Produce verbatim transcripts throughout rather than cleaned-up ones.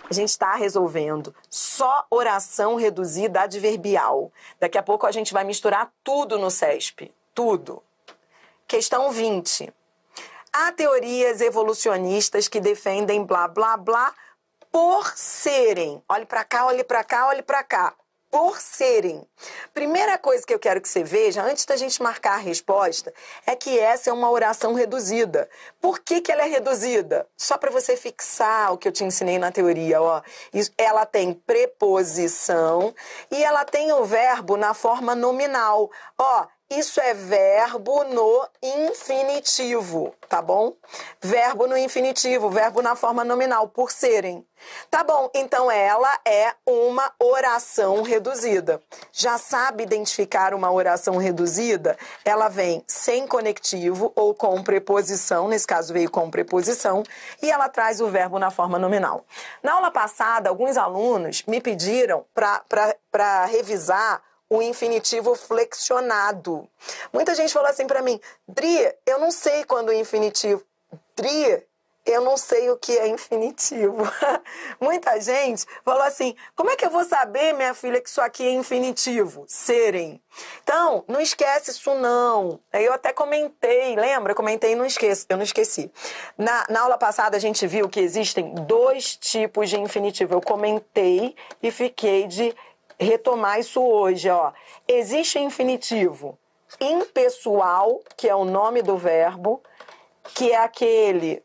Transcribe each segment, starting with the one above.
A gente está resolvendo só oração reduzida adverbial. Daqui a pouco a gente vai misturar tudo no SESP. Tudo. Questão vinte. Há teorias evolucionistas que defendem blá, blá, blá por serem. Olhe para cá, olhe para cá, olhe para cá. Por serem. Primeira coisa que eu quero que você veja, antes da gente marcar a resposta, é que essa é uma oração reduzida. Por que que ela é reduzida? Só para você fixar o que eu te ensinei na teoria, ó. Ela tem preposição e ela tem o verbo na forma nominal. Ó, isso é verbo no infinitivo, tá bom? Verbo no infinitivo, verbo na forma nominal, por serem. Tá bom, então ela é uma oração reduzida. Já sabe identificar uma oração reduzida? Ela vem sem conectivo ou com preposição, nesse caso veio com preposição, e ela traz o verbo na forma nominal. Na aula passada, alguns alunos me pediram para revisar o infinitivo flexionado. Muita gente falou assim pra mim, Dri, eu não sei quando o infinitivo... Dri, eu não sei o que é infinitivo. Muita gente falou assim, como é que eu vou saber, minha filha, que isso aqui é infinitivo? Serem. Então, não esquece isso não. Eu até comentei, lembra? Eu comentei e não esqueço, eu não esqueci. Na, na aula passada a gente viu que existem dois tipos de infinitivo. Eu comentei e fiquei de retomar isso hoje, ó. Existe infinitivo impessoal, que é o nome do verbo, que é aquele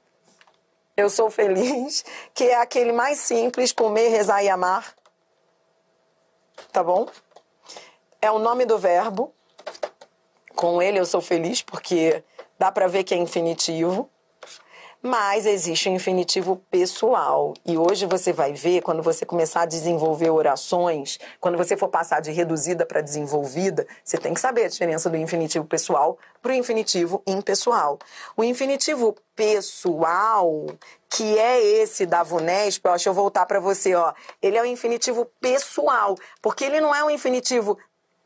eu sou feliz, que é aquele mais simples, comer, rezar e amar. Tá bom? É o nome do verbo. Com ele eu sou feliz, porque dá pra ver que é infinitivo. Mas existe o infinitivo pessoal. E hoje você vai ver, quando você começar a desenvolver orações, quando você for passar de reduzida para desenvolvida, você tem que saber a diferença do infinitivo pessoal para o infinitivo impessoal. O infinitivo pessoal, que é esse da VUNESP, ó, deixa eu voltar para você, ó. Ele é o infinitivo pessoal, porque ele não é um infinitivo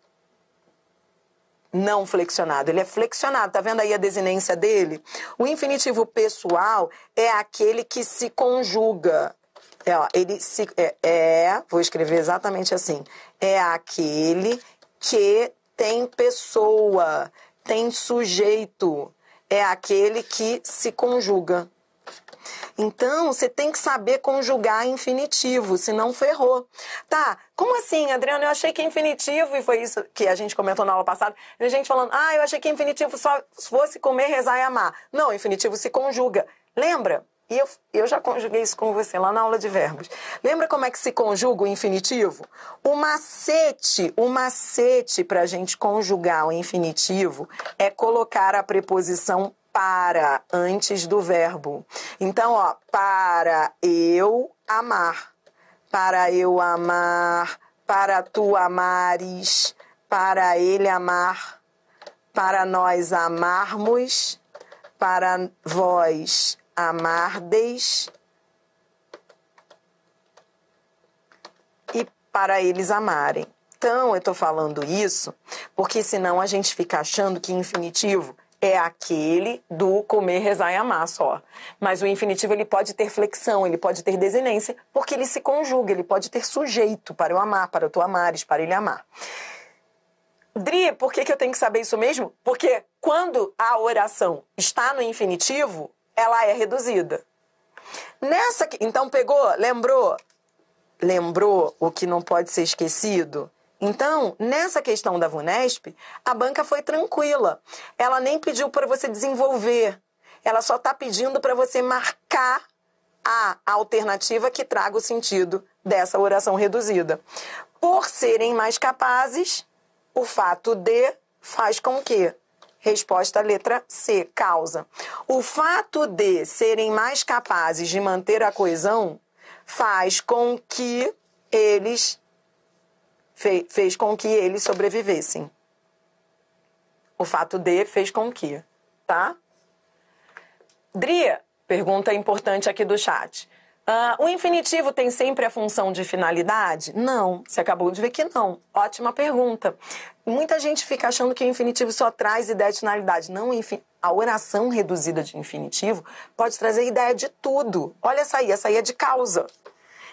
não flexionado, ele é flexionado, tá vendo aí a desinência dele? O infinitivo pessoal é aquele que se conjuga, é, ó, ele se, é, é, vou escrever exatamente assim, é aquele que tem pessoa, tem sujeito, é aquele que se conjuga. Então, você tem que saber conjugar infinitivo, senão ferrou. Tá, como assim, Adriana? Eu achei que infinitivo, e foi isso que a gente comentou na aula passada, a gente falando, ah, eu achei que infinitivo só fosse comer, rezar e amar. Não, infinitivo se conjuga. Lembra? E eu, eu já conjuguei isso com você lá na aula de verbos. Lembra como é que se conjuga o infinitivo? O macete, o macete para a gente conjugar o infinitivo é colocar a preposição para antes do verbo. Então, ó, para eu amar, para eu amar, para tu amares, para ele amar, para nós amarmos, para vós amardeis e para eles amarem. Então, eu estou falando isso porque senão a gente fica achando que infinitivo é aquele do comer, rezar e amar só. Mas o infinitivo ele pode ter flexão, ele pode ter desinência, porque ele se conjuga, ele pode ter sujeito para eu amar, para tu amares, para ele amar. Dri, por que que eu tenho que saber isso mesmo? Porque quando a oração está no infinitivo, ela é reduzida. Nessa, então pegou, lembrou? Lembrou o que não pode ser esquecido? Então, nessa questão da VUNESP, a banca foi tranquila. Ela nem pediu para você desenvolver. Ela só está pedindo para você marcar a alternativa que traga o sentido dessa oração reduzida. Por serem mais capazes, o fato de faz com que. Resposta letra C, causa. O fato de serem mais capazes de manter a coesão faz com que eles... fez com que eles sobrevivessem. O fato de fez com que, tá? Dria, pergunta importante aqui do chat. Uh, o infinitivo tem sempre a função de finalidade? Não, você acabou de ver que não. Ótima pergunta. Muita gente fica achando que o infinitivo só traz ideia de finalidade. Não, a oração reduzida de infinitivo pode trazer ideia de tudo. Olha essa aí, essa aí é de causa.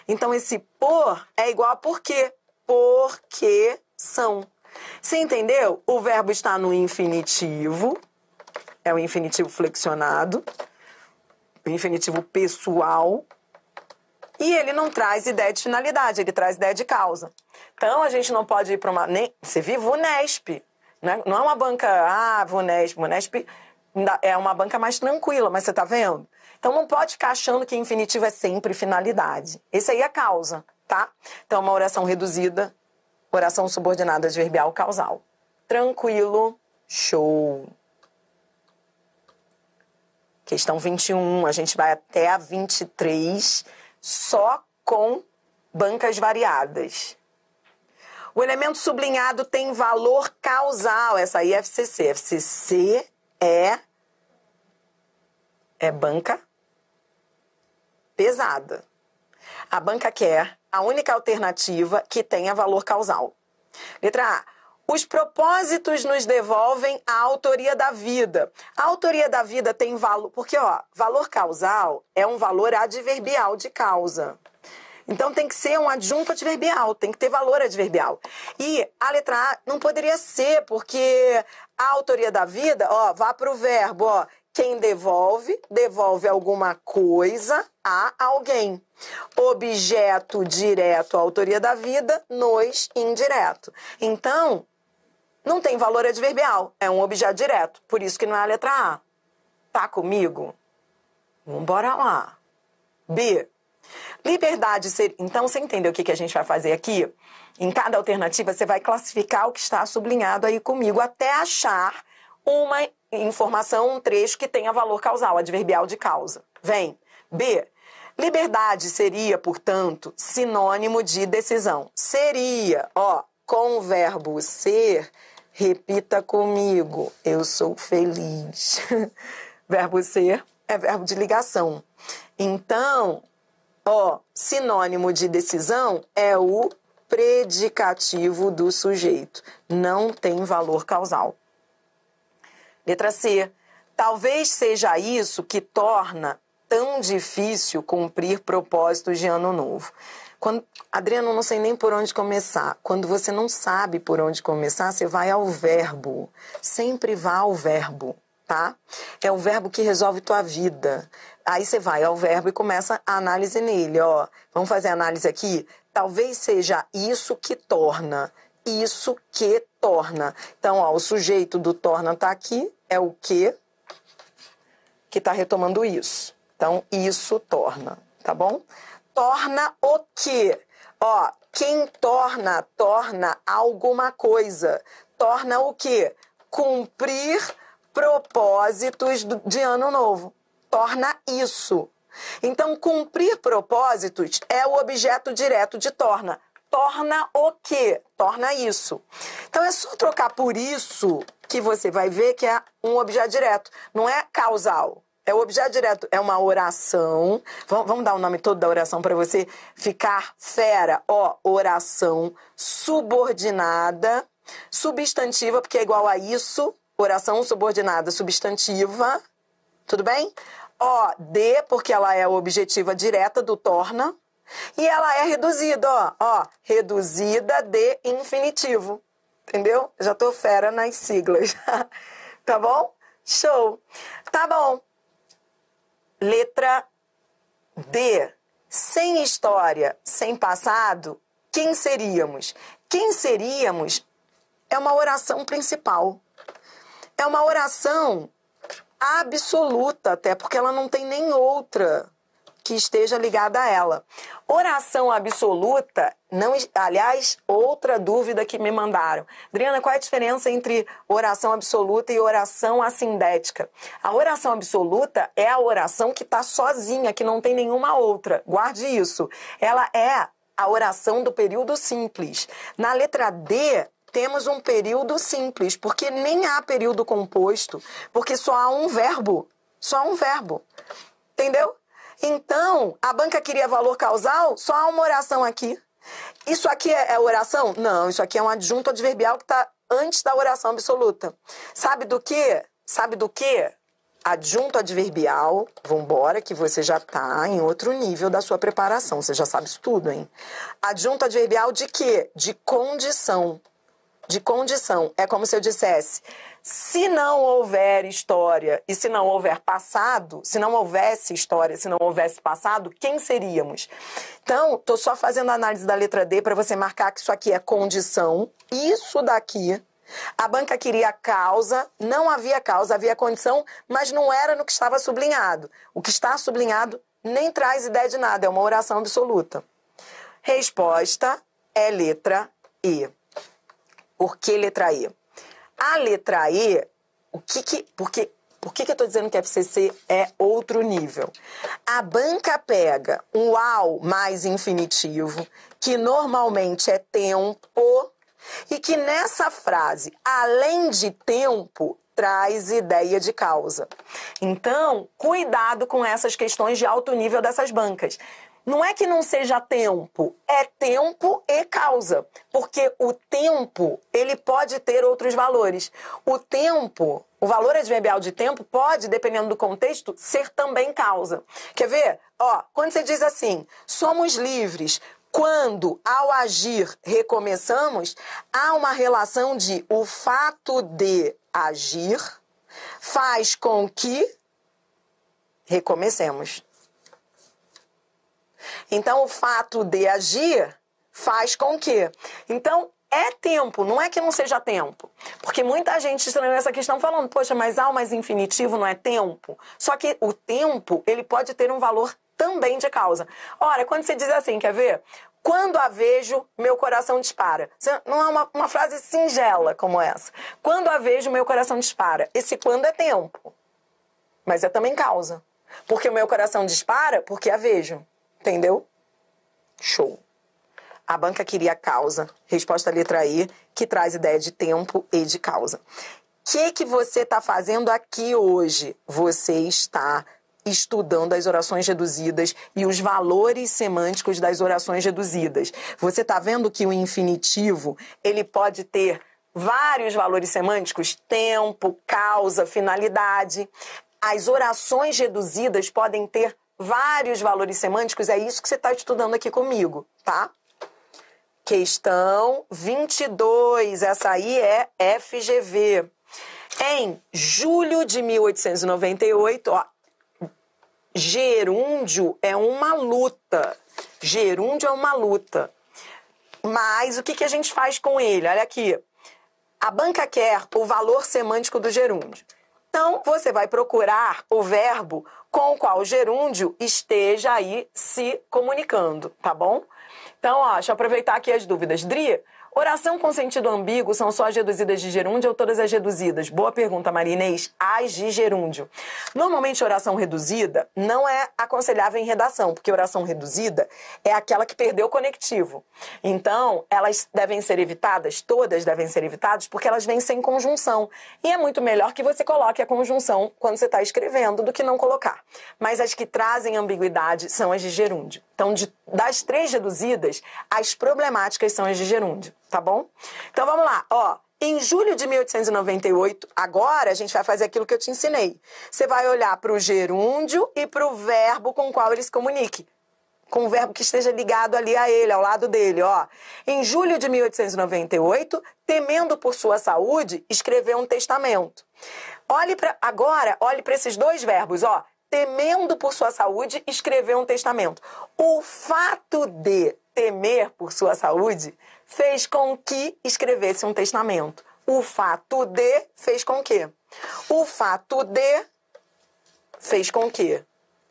Então, esse por é igual a por quê. Porque são. Você entendeu? O verbo está no infinitivo, é o infinitivo flexionado, o infinitivo pessoal, e ele não traz ideia de finalidade, ele traz ideia de causa. Então, a gente não pode ir para uma... Nem, você viu Vunesp, né? Não é uma banca... Ah, Vunesp, Vunesp é uma banca mais tranquila, mas você está vendo? Então, não pode ficar achando que infinitivo é sempre finalidade. Esse aí é causa, tá? Então, uma oração reduzida, oração subordinada adverbial causal. Tranquilo, show. Questão vinte e um, a gente vai até a vinte e três, só com bancas variadas. O elemento sublinhado tem valor causal, essa aí é F C C. F C C é, é banca pesada. A banca quer a única alternativa que tenha valor causal. Letra A. Os propósitos nos devolvem a autoria da vida. A autoria da vida tem valor... Porque, ó, valor causal é um valor adverbial de causa. Então, tem que ser um adjunto adverbial, tem que ter valor adverbial. E a letra A não poderia ser, porque a autoria da vida, ó, vá para o verbo, ó. Quem devolve, devolve alguma coisa a alguém. Objeto direto, a autoria da vida, nos indireto. Então, não tem valor adverbial, é um objeto direto. Por isso que não é a letra A. Tá comigo? Vambora lá. B. Liberdade ser... Então, você entendeu o que a gente vai fazer aqui? Em cada alternativa, você vai classificar o que está sublinhado aí comigo, até achar uma informação, um trecho que tenha valor causal, adverbial de causa. Vem. B. Liberdade seria, portanto, sinônimo de decisão. Seria, ó, com o verbo ser, repita comigo, eu sou feliz. Verbo ser é verbo de ligação. Então, ó, sinônimo de decisão é o predicativo do sujeito. Não tem valor causal. Letra C. Talvez seja isso que torna tão difícil cumprir propósitos de ano novo. Quando, Adriano, não sei nem por onde começar. Quando você não sabe por onde começar, você vai ao verbo. Sempre vá ao verbo, tá? É o verbo que resolve tua vida. Aí você vai ao verbo e começa a análise nele, ó. Vamos fazer a análise aqui? Talvez seja isso que torna. Isso que torna. Então, ó, o sujeito do torna tá aqui, é o que que tá retomando isso. Então, isso torna, tá bom? Torna o quê? Ó, quem torna, torna alguma coisa. Torna o quê? Cumprir propósitos de ano novo. Torna isso. Então, cumprir propósitos é o objeto direto de torna. Torna o quê? Torna isso. Então, é só trocar por isso que você vai ver que é um objeto direto. Não é causal. É o objeto direto. É uma oração. Vamos dar o nome todo da oração para você ficar fera. Ó, oração subordinada, substantiva, porque é igual a isso. Oração subordinada, substantiva. Tudo bem? Ó, de, porque ela é a objetiva direta do torna. E ela é reduzida, ó, ó, reduzida de infinitivo, entendeu? Já tô fera nas siglas, tá bom? Show! Tá bom. Letra D. Sem história, sem passado, quem seríamos? Quem seríamos é uma oração principal. É uma oração absoluta até, porque ela não tem nem outra que esteja ligada a ela. Oração absoluta, não, aliás, outra dúvida que me mandaram. Adriana, qual é a diferença entre oração absoluta e oração assindética? A oração absoluta é a oração que está sozinha, que não tem nenhuma outra. Guarde isso. Ela é a oração do período simples. Na letra D, temos um período simples, porque nem há período composto, porque só há um verbo. Só há um verbo. Entendeu? Então, a banca queria valor causal, só há uma oração aqui. Isso aqui é oração? Não, isso aqui é um adjunto adverbial que está antes da oração absoluta. Sabe do quê? Sabe do quê? Adjunto adverbial, vambora, que você já tá em outro nível da sua preparação. Você já sabe isso tudo, hein? Adjunto adverbial de quê? De condição. De condição. É como se eu dissesse, se não houver história e se não houver passado, se não houvesse história, se não houvesse passado, quem seríamos? Então, tô só fazendo a análise da letra D para você marcar que isso aqui é condição. Isso daqui... A banca queria causa, não havia causa, havia condição, mas não era no que estava sublinhado. O que está sublinhado nem traz ideia de nada, é uma oração absoluta. Resposta é letra E. Por que letra E? A letra E, o que que, porque, por que que eu estou dizendo que F C C é outro nível? A banca pega um ao mais infinitivo, que normalmente é tempo, e que nessa frase, além de tempo, traz ideia de causa. Então, cuidado com essas questões de alto nível dessas bancas. Não é que não seja tempo, é tempo e causa. Porque o tempo, ele pode ter outros valores. O tempo, o valor adverbial de tempo pode, dependendo do contexto, ser também causa. Quer ver? Ó, quando você diz assim, somos livres... Quando, ao agir, recomeçamos, há uma relação de o fato de agir faz com que recomecemos. Então, o fato de agir faz com que. Então, é tempo, não é que não seja tempo. Porque muita gente estranhou essa questão falando, poxa, mas há o mais infinitivo, não é tempo? Só que o tempo, ele pode ter um valor também de causa. Ora, quando você diz assim, quer ver? Quando a vejo, meu coração dispara. Não é uma, uma frase singela como essa. Quando a vejo, meu coração dispara. Esse quando é tempo. Mas é também causa. Porque o meu coração dispara porque a vejo. Entendeu? Show. A banca queria causa. Resposta letra E, que traz ideia de tempo e de causa. O que, que você está fazendo aqui hoje? Você está estudando as orações reduzidas e os valores semânticos das orações reduzidas. Você está vendo que o infinitivo, ele pode ter vários valores semânticos? Tempo, causa, finalidade. As orações reduzidas podem ter vários valores semânticos. É isso que você está estudando aqui comigo, tá? Questão vinte e dois. Essa aí é F G V. Em julho de mil oitocentos e noventa e oito, ó, gerúndio é uma luta. Gerúndio é uma luta. Mas o que, que a gente faz com ele? Olha aqui. A banca quer o valor semântico do gerúndio. Então, você vai procurar o verbo com o qual o gerúndio esteja aí se comunicando, tá bom? Então, ó, deixa eu aproveitar aqui as dúvidas. Dri, oração com sentido ambíguo são só as reduzidas de gerúndio ou todas as reduzidas? Boa pergunta, Maria Inês. As de gerúndio. Normalmente, oração reduzida não é aconselhável em redação, porque oração reduzida é aquela que perdeu o conectivo. Então, elas devem ser evitadas, todas devem ser evitadas, porque elas vêm sem conjunção. E é muito melhor que você coloque a conjunção quando você está escrevendo do que não colocar. Mas as que trazem ambiguidade são as de gerúndio. Então, de, das três reduzidas, as problemáticas são as de gerúndio, tá bom? Então, vamos lá. Ó, em julho de mil oitocentos e noventa e oito, agora a gente vai fazer aquilo que eu te ensinei. Você vai olhar para o gerúndio e para o verbo com o qual ele se comunique. Com o verbo que esteja ligado ali a ele, ao lado dele, ó. Em julho de mil oitocentos e noventa e oito, temendo por sua saúde, escreveu um testamento. Olhe para agora, olhe para esses dois verbos, ó. Temendo por sua saúde, escreveu um testamento. O fato de temer por sua saúde fez com que escrevesse um testamento. O fato de fez com que? O fato de fez com que?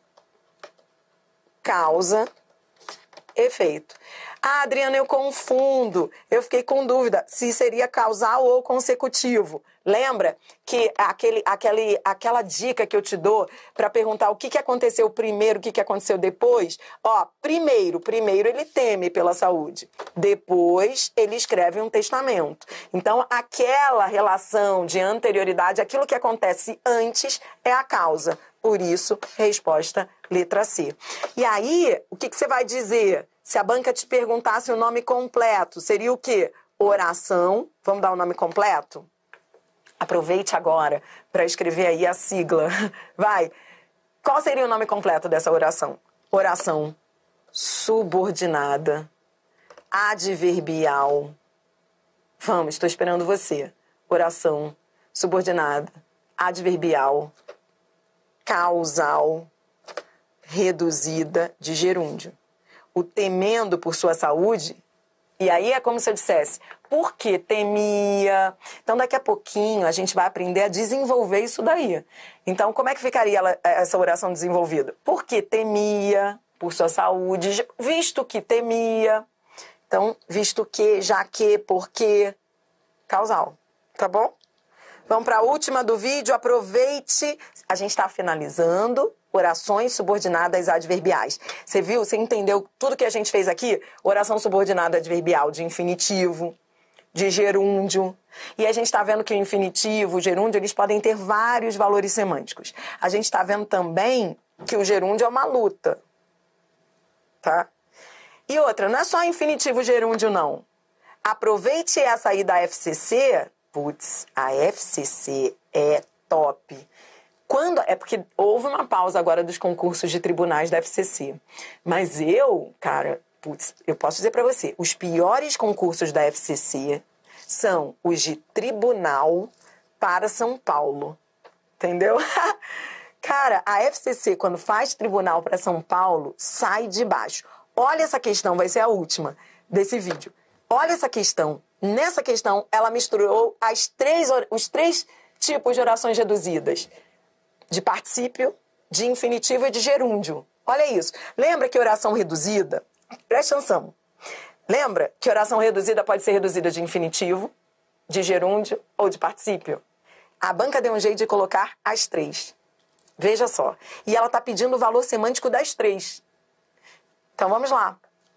Causa, efeito. Ah, Adriana, eu confundo. Eu fiquei com dúvida se seria causal ou consecutivo. Lembra que aquele, aquele, aquela dica que eu te dou para perguntar o que, que aconteceu primeiro, o que, que aconteceu depois? Ó, primeiro, primeiro ele teme pela saúde. Depois ele escreve um testamento. Então, aquela relação de anterioridade, aquilo que acontece antes é a causa. Por isso, resposta letra C. E aí, o que, que você vai dizer? Se a banca te perguntasse o nome completo, seria o quê? Oração. Vamos dar o nome completo? Aproveite agora para escrever aí a sigla. Vai! Qual seria o nome completo dessa oração? Oração subordinada, adverbial. Vamos, estou esperando você. Oração subordinada, adverbial, causal, reduzida de gerúndio. O temendo por sua saúde, e aí é como se eu dissesse, por que temia? Então, daqui a pouquinho, a gente vai aprender a desenvolver isso daí. Então, como é que ficaria ela, essa oração desenvolvida? Por que temia por sua saúde, visto que temia. Então, visto que, já que, porque, causal, tá bom? Vamos para a última do vídeo, aproveite. A gente está finalizando orações subordinadas adverbiais. Você viu? Você entendeu tudo que a gente fez aqui? Oração subordinada adverbial de infinitivo, de gerúndio. E a gente está vendo que o infinitivo, o gerúndio, eles podem ter vários valores semânticos. A gente está vendo também que o gerúndio é uma luta. Tá? E outra, não é só infinitivo gerúndio, não. Aproveite essa aí da F C C. Putz, a F C C é top. Quando, é porque houve uma pausa agora dos concursos de tribunais da F C C. Mas eu, cara, putz, eu posso dizer pra você, os piores concursos da F C C são os de tribunal para São Paulo. Entendeu? Cara, a F C C, quando faz tribunal para São Paulo, sai de baixo. Olha essa questão, vai ser a última desse vídeo. Olha essa questão. Nessa questão, ela misturou as três, os três tipos de orações reduzidas. De particípio, de infinitivo e de gerúndio. Olha isso. Lembra que oração reduzida... Presta atenção. Lembra que oração reduzida pode ser reduzida de infinitivo, de gerúndio ou de particípio? A banca deu um jeito de colocar as três. Veja só. E ela está pedindo o valor semântico das três. Então, vamos lá.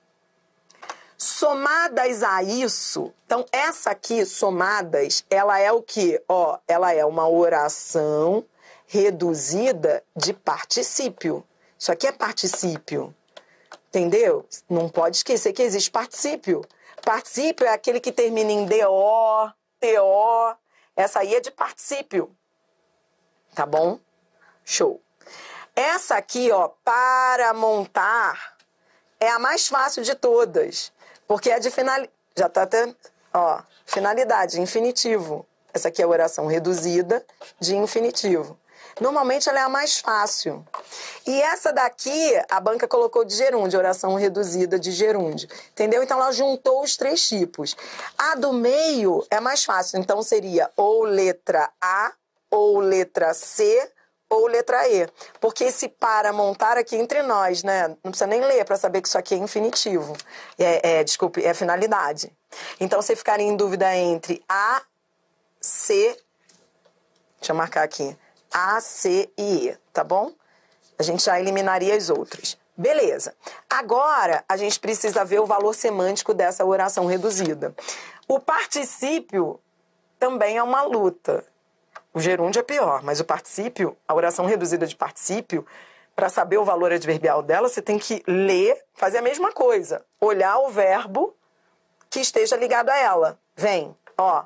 Somadas a isso... Então, essa aqui, somadas, ela é o quê? Ó, ela é uma oração reduzida de particípio. Isso aqui é particípio. Entendeu? Não pode esquecer que existe particípio. Particípio é aquele que termina em D O, T O. Essa aí é de particípio. Tá bom? Show. Essa aqui, ó, para montar, é a mais fácil de todas. Porque é de finalidade. Já tá até, ó, finalidade, infinitivo. Essa aqui é a oração reduzida de infinitivo. Normalmente ela é a mais fácil. E essa daqui, a banca colocou de gerúndio, oração reduzida de gerúndio. Entendeu? Então ela juntou os três tipos. A do meio é mais fácil. Então seria ou letra A, ou letra C, ou letra E. Porque esse para montar aqui entre nós, né? Não precisa nem ler para saber que isso aqui é infinitivo. É, é, desculpe, é finalidade. Então você ficaria em dúvida entre A, C... Deixa eu marcar aqui. A, C e E, tá bom? A gente já eliminaria as outras. Beleza. Agora, a gente precisa ver o valor semântico dessa oração reduzida. O particípio também é uma luta. O gerúndio é pior, mas o particípio, a oração reduzida de particípio, para saber o valor adverbial dela, você tem que ler, fazer a mesma coisa. Olhar o verbo que esteja ligado a ela. Vem, ó.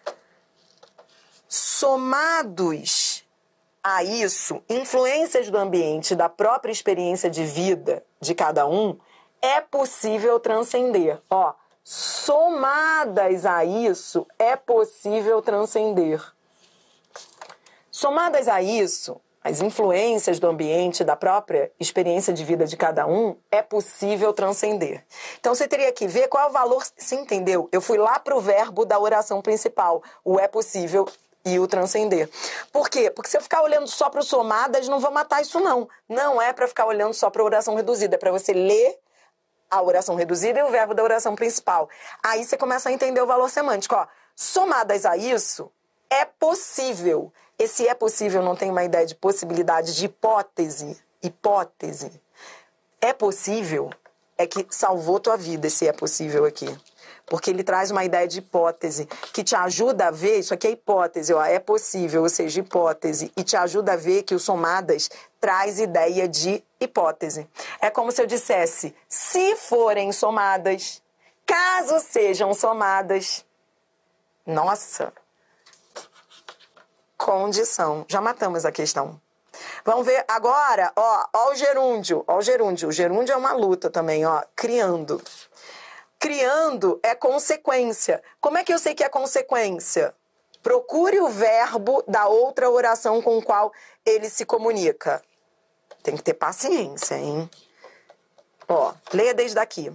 Somados a isso, influências do ambiente, da própria experiência de vida de cada um, é possível transcender. Ó, somadas a isso, é possível transcender. Somadas a isso, as influências do ambiente, da própria experiência de vida de cada um, é possível transcender. Então, você teria que ver qual é o valor... Você entendeu? Eu fui lá para o verbo da oração principal, o é possível e o transcender. Por quê? Porque se eu ficar olhando só para o somadas, não vou matar isso, não. Não é para ficar olhando só para a oração reduzida, é para você ler a oração reduzida e o verbo da oração principal. Aí você começa a entender o valor semântico. Ó, somadas a isso, é possível. Esse é possível não tem uma ideia de possibilidade, de hipótese. Hipótese. É possível, é que salvou tua vida, esse é possível aqui. Porque ele traz uma ideia de hipótese, que te ajuda a ver, isso aqui é hipótese, ó, é possível, ou seja, hipótese, e te ajuda a ver que o somadas traz ideia de hipótese. É como se eu dissesse, se forem somadas, caso sejam somadas. Nossa! condição. Já matamos a questão. Vamos ver agora, ó, ó o gerúndio, ó o gerúndio. O gerúndio é uma luta também, ó, criando. Criando é consequência. Como é que eu sei que é consequência? Procure o verbo da outra oração com o qual ele se comunica. Tem que ter paciência, hein? Ó, leia desde aqui.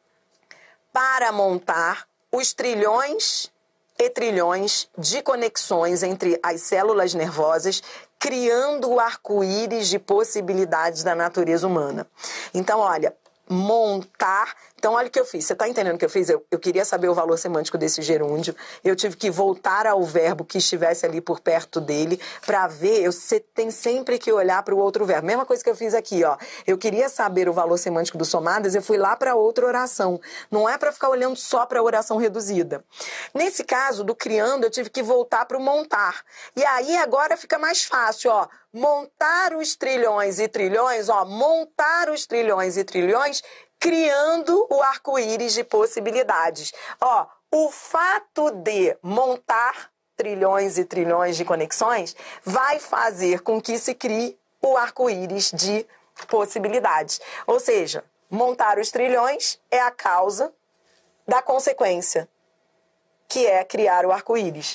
Para montar os trilhões e trilhões de conexões entre as células nervosas, criando o arco-íris de possibilidades da natureza humana. Então, olha, montar... Então, olha o que eu fiz. Você está entendendo o que eu fiz? Eu, eu queria saber o valor semântico desse gerúndio. Eu tive que voltar ao verbo que estivesse ali por perto dele para ver. Eu, você tem sempre que olhar para o outro verbo. Mesma coisa que eu fiz aqui, ó. Eu queria saber o valor semântico do somadas, eu fui lá para outra oração. Não é para ficar olhando só para a oração reduzida. Nesse caso, do criando, eu tive que voltar para o montar. E aí, agora fica mais fácil, ó. Montar os trilhões e trilhões, ó. Montar os trilhões e trilhões... criando o arco-íris de possibilidades. Ó, o fato de montar trilhões e trilhões de conexões vai fazer com que se crie o arco-íris de possibilidades. Ou seja, montar os trilhões é a causa da consequência, que é criar o arco-íris.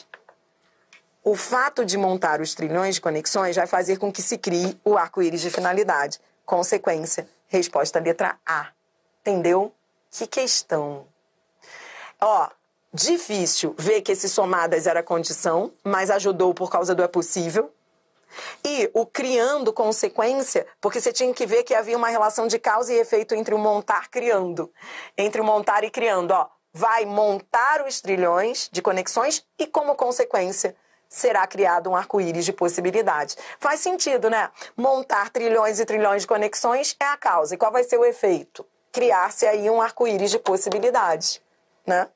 O fato de montar os trilhões de conexões vai fazer com que se crie o arco-íris de finalidade. Consequência, resposta letra A. Entendeu? Que questão. Ó, difícil ver que esse somadas era condição, mas ajudou por causa do é possível. E o criando consequência, porque você tinha que ver que havia uma relação de causa e efeito entre o montar criando. Entre o montar e criando, ó. Vai montar os trilhões de conexões e, como consequência, será criado um arco-íris de possibilidades. Faz sentido, né? Montar trilhões e trilhões de conexões é a causa. E qual vai ser o efeito? Criar-se aí um arco-íris de possibilidades, né?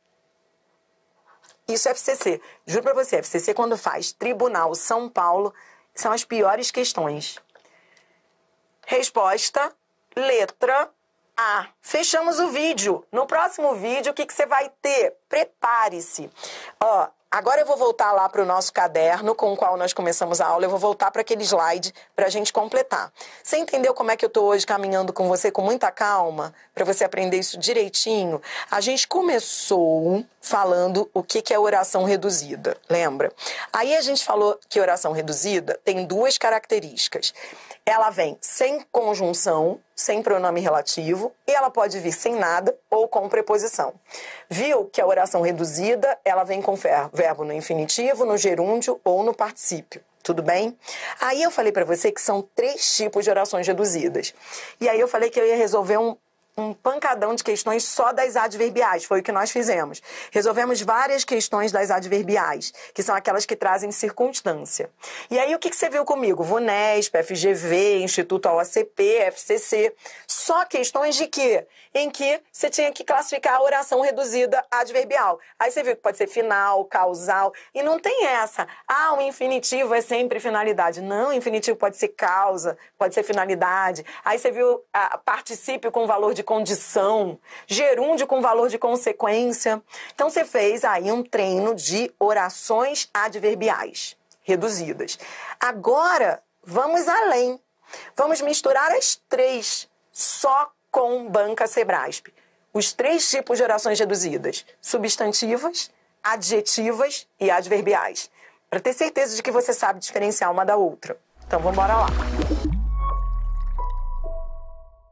Isso é F C C. Juro pra você, F C C quando faz Tribunal São Paulo, são as piores questões. Resposta, letra A. Fechamos o vídeo. No próximo vídeo, o que, que você vai ter? Prepare-se. Ó, agora eu vou voltar lá para o nosso caderno com o qual nós começamos a aula. Eu vou voltar para aquele slide para a gente completar. Você entendeu como é que eu estou hoje caminhando com você com muita calma? Para você aprender isso direitinho? A gente começou falando o que, que é oração reduzida, lembra? Aí a gente falou que oração reduzida tem duas características. Ela vem sem conjunção, sem pronome relativo, e ela pode vir sem nada ou com preposição. Viu que a oração reduzida, ela vem com verbo no infinitivo, no gerúndio ou no particípio. Tudo bem? Aí eu falei para você que são três tipos de orações reduzidas. E aí eu falei que eu ia resolver um um pancadão de questões só das adverbiais, foi o que nós fizemos. Resolvemos várias questões das adverbiais, que são aquelas que trazem circunstância. E aí, o que, que você viu comigo? VUNESP, F G V, Instituto O A C P, F C C. Só questões de quê? Em que você tinha que classificar a oração reduzida adverbial. Aí você viu que pode ser final, causal, e não tem essa. Ah, o infinitivo é sempre finalidade. Não, o infinitivo pode ser causa, pode ser finalidade. Aí você viu a particípio com valor de condição, gerúndio com valor de consequência. Então, você fez aí um treino de orações adverbiais reduzidas. Agora, vamos além. Vamos misturar as três só com banca Sebrasp. Os três tipos de orações reduzidas: substantivas, adjetivas e adverbiais. Para ter certeza de que você sabe diferenciar uma da outra. Então, vamos embora lá.